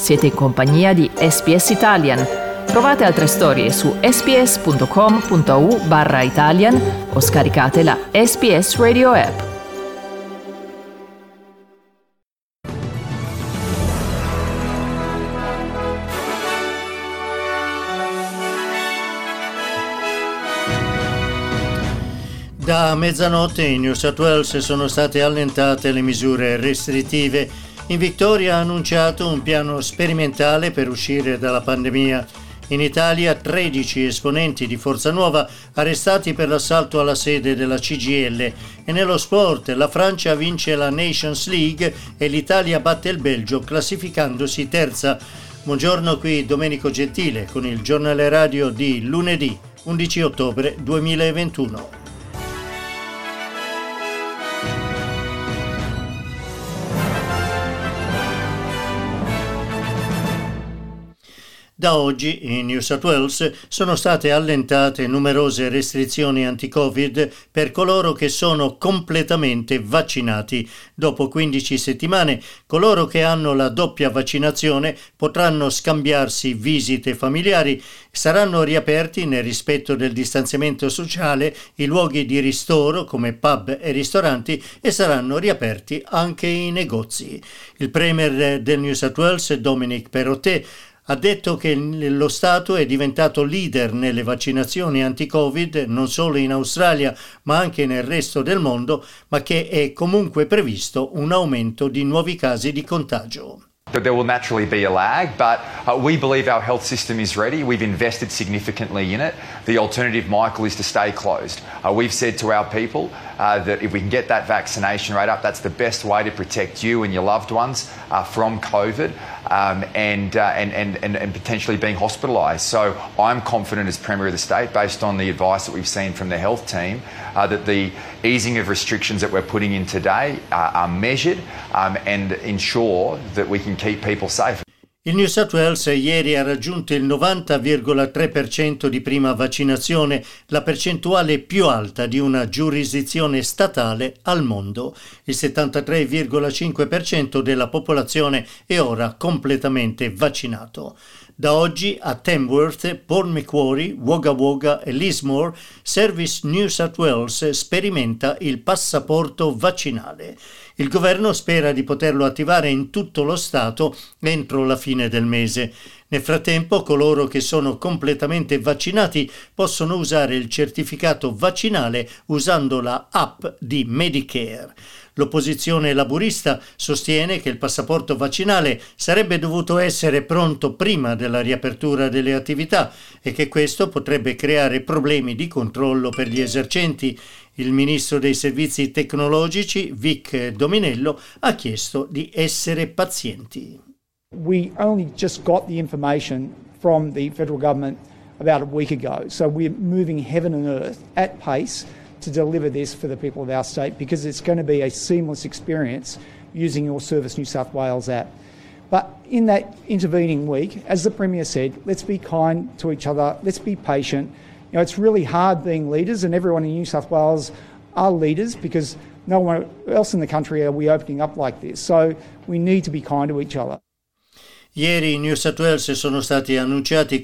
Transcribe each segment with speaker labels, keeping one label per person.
Speaker 1: Siete in compagnia di SBS Italian. Trovate altre storie su sbs.com.au/Italian o scaricate la SBS Radio app.
Speaker 2: Da mezzanotte in New South Wales sono state allentate le misure restrittive. In Victoria ha annunciato un piano sperimentale per uscire dalla pandemia. In Italia 13 esponenti di Forza Nuova arrestati per l'assalto alla sede della CGIL. E nello sport la Francia vince la Nations League e l'Italia batte il Belgio classificandosi terza. Buongiorno, qui Domenico Gentile con il giornale radio di lunedì 11 ottobre 2021. Da oggi in New South Wales sono state allentate numerose restrizioni anti-Covid per coloro che sono completamente vaccinati. Dopo 15 settimane, coloro che hanno la doppia vaccinazione potranno scambiarsi visite familiari. Saranno riaperti nel rispetto del distanziamento sociale i luoghi di ristoro come pub e ristoranti e saranno riaperti anche i negozi. Il premier del New South Wales, Dominic Perrottet, ha detto che lo Stato è diventato leader nelle vaccinazioni anti-Covid non solo in Australia ma anche nel resto del mondo, ma che è comunque previsto un aumento di nuovi casi di contagio.
Speaker 3: There will naturally be a lag, but we believe our health system is ready. We've invested significantly in it. The alternative, Michael, is to stay closed. We've said to our people that if we can get that vaccination rate up, that's the best way to protect you and your loved ones from COVID and potentially being hospitalised. So I'm confident as Premier of the State, based on the advice that we've seen from the health team, that the easing of restrictions that we're putting in today are measured and ensure that we can keep people safe.
Speaker 2: Il New South Wales ieri ha raggiunto il 90,3% di prima vaccinazione, la percentuale più alta di una giurisdizione statale al mondo. Il 73,5% della popolazione è ora completamente vaccinato. Da oggi a Tamworth, Port Macquarie, Wagga Wagga e Lismore, Service New South Wales sperimenta il passaporto vaccinale. Il governo spera di poterlo attivare in tutto lo Stato entro la fine del mese. Nel frattempo, coloro che sono completamente vaccinati possono usare il certificato vaccinale usando la app di Medicare. L'opposizione laburista sostiene che il passaporto vaccinale sarebbe dovuto essere pronto prima della riapertura delle attività e che questo potrebbe creare problemi di controllo per gli esercenti. Il ministro dei servizi tecnologici, Vic Dominello, ha chiesto di essere pazienti.
Speaker 4: We only just got the information from the federal government about a week ago, so we're moving heaven and earth at pace to deliver this for the people of our state because it's going to be a seamless experience using your Service New South Wales app. But in that intervening week, as the Premier said, let's be kind to each other, let's be patient. You know, it's really hard being leaders, and everyone in New South Wales are leaders because no one else in the country are we opening up like this. So we need to be kind to each other.
Speaker 2: Ieri in New South Wales sono stati annunciati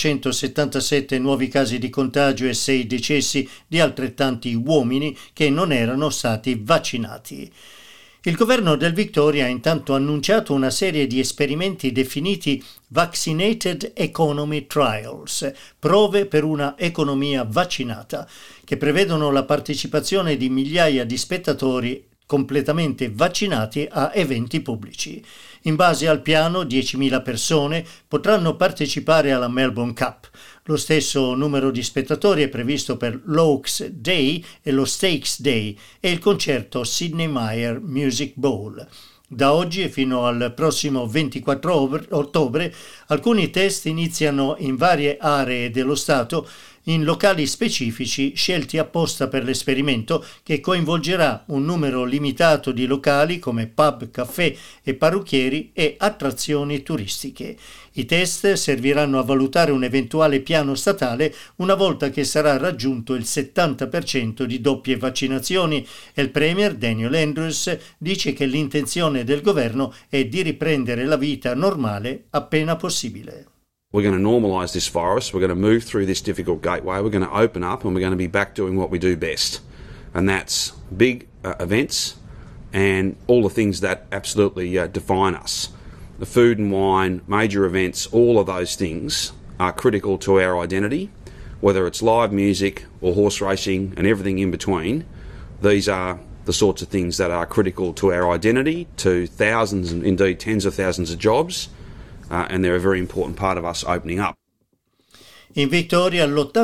Speaker 2: 477 nuovi casi di contagio e 6 decessi di altrettanti uomini che non erano stati vaccinati. Il governo del Victoria ha intanto annunciato una serie di esperimenti definiti Vaccinated Economy Trials, prove per una economia vaccinata, che prevedono la partecipazione di migliaia di spettatori completamente vaccinati a eventi pubblici. In base al piano, 10.000 persone potranno partecipare alla Melbourne Cup. Lo stesso numero di spettatori è previsto per l'Oaks Day e lo Stakes Day e il concerto Sydney Myer Music Bowl. Da oggi e fino al prossimo 24 ottobre alcuni test iniziano in varie aree dello Stato in locali specifici scelti apposta per l'esperimento, che coinvolgerà un numero limitato di locali come pub, caffè e parrucchieri e attrazioni turistiche. I test serviranno a valutare un eventuale piano statale una volta che sarà raggiunto il 70% di doppie vaccinazioni, e il premier Daniel Andrews dice che l'intenzione del governo è di riprendere la vita normale appena possibile.
Speaker 5: We're going to normalise this virus, we're going to move through this difficult gateway, we're going to open up and we're going to be back doing what we do best. And that's big events and all the things that absolutely define us. The food and wine, major events, all of those things are critical to our identity, whether it's live music or horse racing and everything in between. These are the sorts of things that are critical to our identity, to thousands and indeed tens of thousands of jobs, and they're a very important part of us opening up.
Speaker 2: In Victoria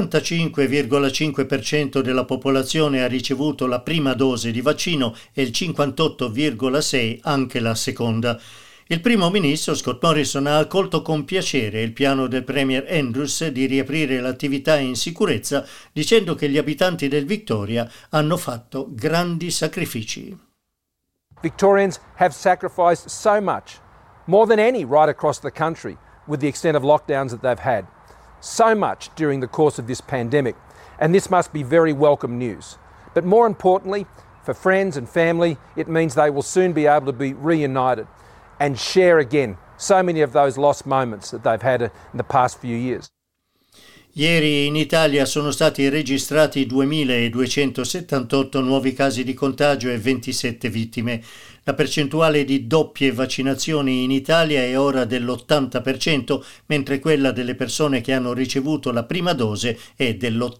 Speaker 2: l'85,5% della popolazione ha ricevuto la prima dose di vaccino e il 58,6% anche la seconda. Il primo ministro Scott Morrison ha accolto con piacere il piano del premier Andrews di riaprire l'attività in sicurezza, dicendo che gli abitanti del Victoria hanno fatto grandi sacrifici.
Speaker 6: Victorians have sacrificed so much, more than any right across the country, with the extent of lockdowns that they've had. So much during the course of this pandemic, and this must be very welcome news. But more importantly, for friends and family, it means they will soon be able to be reunited and share again so many of those lost moments that they've had in the past few years.
Speaker 2: Ieri in Italia sono stati registrati 2.278 nuovi casi di contagio e 27 vittime. La percentuale di doppie vaccinazioni in Italia è ora dell'80%, mentre quella delle persone che hanno ricevuto la prima dose è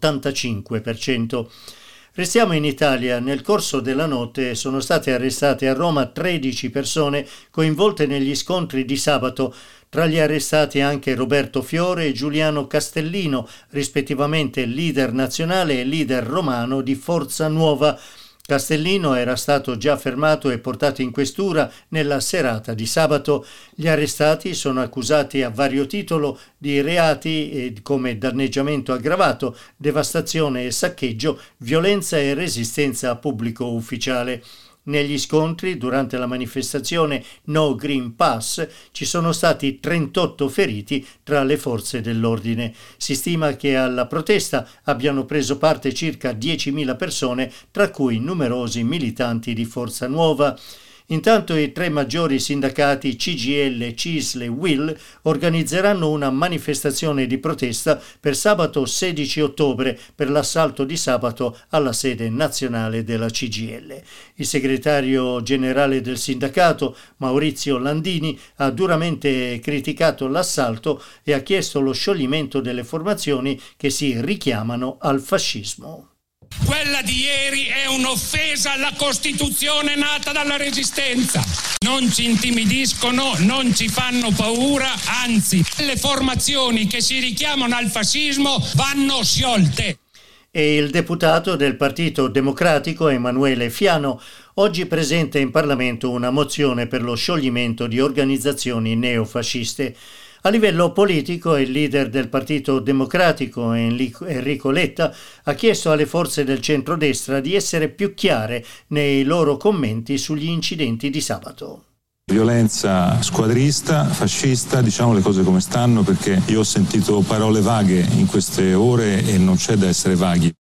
Speaker 2: dell'85%. Restiamo in Italia. Nel corso della notte sono state arrestate a Roma 13 persone coinvolte negli scontri di sabato. Tra gli arrestati anche Roberto Fiore e Giuliano Castellino, rispettivamente leader nazionale e leader romano di Forza Nuova. Castellino era stato già fermato e portato in questura nella serata di sabato. Gli arrestati sono accusati a vario titolo di reati come danneggiamento aggravato, devastazione e saccheggio, violenza e resistenza a pubblico ufficiale. Negli scontri durante la manifestazione No Green Pass ci sono stati 38 feriti tra le forze dell'ordine. Si stima che alla protesta abbiano preso parte circa 10.000 persone, tra cui numerosi militanti di Forza Nuova. Intanto i tre maggiori sindacati CGIL, CISL e UIL organizzeranno una manifestazione di protesta per sabato 16 ottobre per l'assalto di sabato alla sede nazionale della CGIL. Il segretario generale del sindacato, Maurizio Landini, ha duramente criticato l'assalto e ha chiesto lo scioglimento delle formazioni che si richiamano al fascismo.
Speaker 7: Quella di ieri è un'offesa alla Costituzione nata dalla Resistenza. Non ci intimidiscono, non ci fanno paura, anzi, le formazioni che si richiamano al fascismo vanno sciolte.
Speaker 2: E il deputato del Partito Democratico Emanuele Fiano oggi presenta in Parlamento una mozione per lo scioglimento di organizzazioni neofasciste. A livello politico, il leader del Partito Democratico, Enrico Letta, ha chiesto alle forze del centrodestra di essere più chiare nei loro commenti sugli incidenti di sabato.
Speaker 8: Violenza squadrista, fascista, diciamo le cose come stanno, perché io ho sentito parole vaghe in queste ore e non c'è da essere vaghi.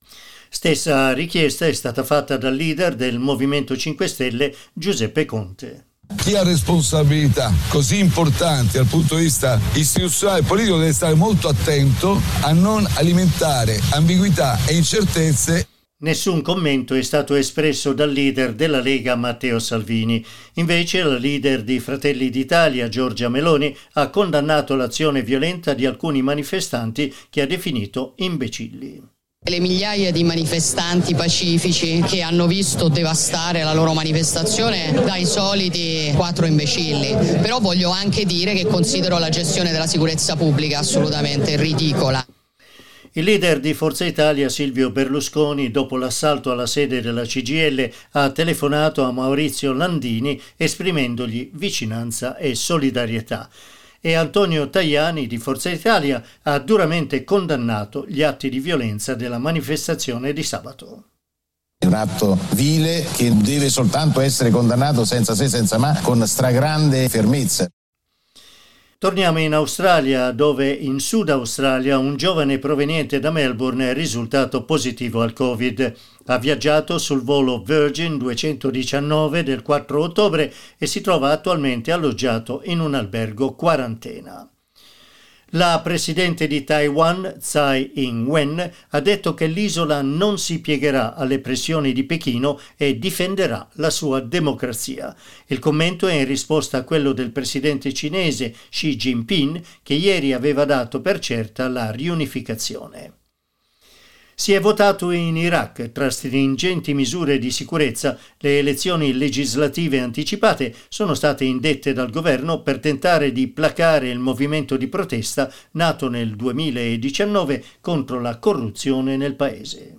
Speaker 2: Stessa richiesta è stata fatta dal leader del Movimento 5 Stelle, Giuseppe Conte.
Speaker 9: Chi ha responsabilità così importanti dal punto di vista istituzionale e politico deve stare molto attento a non alimentare ambiguità e incertezze.
Speaker 2: Nessun commento è stato espresso dal leader della Lega Matteo Salvini. Invece la leader di Fratelli d'Italia Giorgia Meloni ha condannato l'azione violenta di alcuni manifestanti che ha definito imbecilli.
Speaker 10: Le migliaia di manifestanti pacifici che hanno visto devastare la loro manifestazione dai soliti 4 imbecilli. Però voglio anche dire che considero la gestione della sicurezza pubblica assolutamente ridicola.
Speaker 2: Il leader di Forza Italia Silvio Berlusconi, dopo l'assalto alla sede della CGIL, ha telefonato a Maurizio Landini esprimendogli vicinanza e solidarietà. e Antonio Tajani di Forza Italia ha duramente condannato gli atti di violenza della manifestazione di sabato.
Speaker 11: È un atto vile che deve soltanto essere condannato senza se senza ma, con stragrande fermezza.
Speaker 2: Torniamo in Australia, dove in Sud Australia un giovane proveniente da Melbourne è risultato positivo al Covid. Ha viaggiato sul volo Virgin 219 del 4 ottobre e si trova attualmente alloggiato in un albergo quarantena. La presidente di Taiwan, Tsai Ing-wen, ha detto che l'isola non si piegherà alle pressioni di Pechino e difenderà la sua democrazia. Il commento è in risposta a quello del presidente cinese Xi Jinping, che ieri aveva dato per certa la riunificazione. Si è votato in Iraq. Tra stringenti misure di sicurezza, le elezioni legislative anticipate sono state indette dal governo per tentare di placare il movimento di protesta nato nel 2019 contro la corruzione nel paese.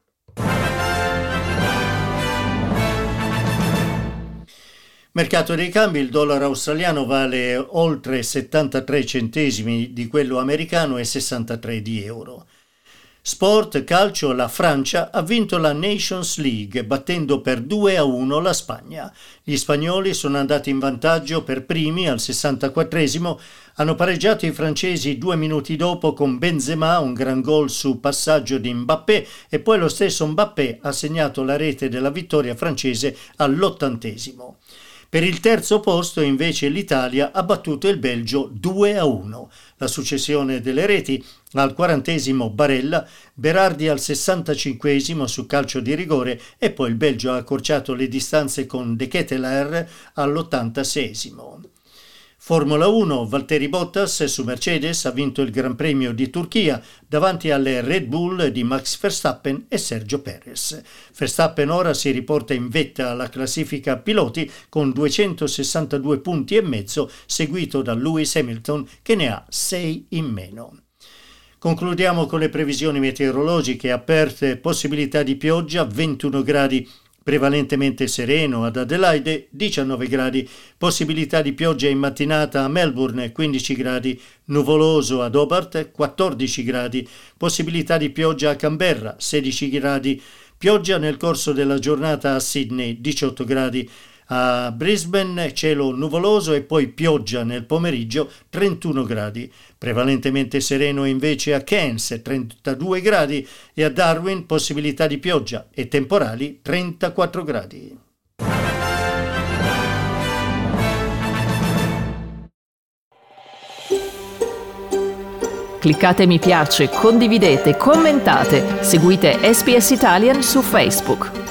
Speaker 2: Mercato dei cambi: il dollaro australiano vale oltre 73 centesimi di quello americano e 63 di euro. Sport, calcio, la Francia ha vinto la Nations League battendo per 2-1 la Spagna. Gli spagnoli sono andati in vantaggio per primi al 64esimo, hanno pareggiato i francesi 2 minuti dopo con Benzema, un gran gol su passaggio di Mbappé, e poi lo stesso Mbappé ha segnato la rete della vittoria francese all'80esimo. Per il terzo posto invece l'Italia ha battuto il Belgio 2-1. La successione delle reti: al 40esimo Barella, Berardi al 65esimo su calcio di rigore e poi il Belgio ha accorciato le distanze con De Ketelaere all'86esimo. Formula 1, Valtteri Bottas su Mercedes ha vinto il Gran Premio di Turchia davanti alle Red Bull di Max Verstappen e Sergio Perez. Verstappen ora si riporta in vetta alla classifica piloti con 262 punti e mezzo, seguito da Lewis Hamilton che ne ha 6 in meno. Concludiamo con le previsioni meteorologiche. Aperte possibilità di pioggia, 21 gradi. Prevalentemente sereno ad Adelaide, 19 gradi, possibilità di pioggia in mattinata a Melbourne, 15 gradi, nuvoloso ad Hobart, 14 gradi, possibilità di pioggia a Canberra, 16 gradi, pioggia nel corso della giornata a Sydney, 18 gradi, a Brisbane cielo nuvoloso e poi pioggia nel pomeriggio, 31 gradi, prevalentemente sereno invece a Cairns, 32 gradi, e a Darwin possibilità di pioggia e temporali, 34 gradi.
Speaker 1: Cliccate mi piace, condividete, commentate, seguite SBS Italian su Facebook.